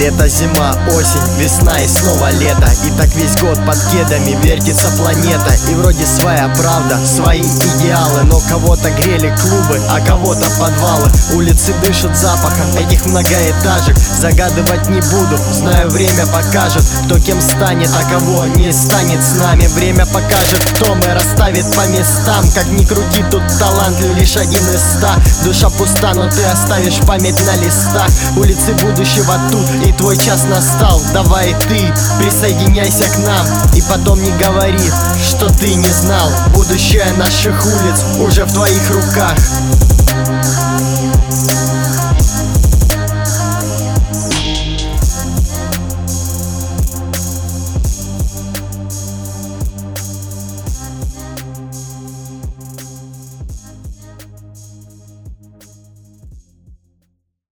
это зима, осень, весна и снова лето. И так весь год под кедами вертится планета. И вроде своя правда, свои идеалы, но кого-то грели клубы, а кого-то подвалы. Улицы дышат запахом этих многоэтажек. Загадывать не буду, знаю, время покажет, кто кем станет, а кого не станет с нами. Время покажет, кто мы, расставит по местам. Как ни крути, тут талант лишь один из 100. Душа пуста, но ты оставишь память на листах. Улицы будущего тут, и твой час настал. Давай ты, присоединяйся к нам. И потом не говори, что ты не знал. Будущее наших улиц уже в твоих руках.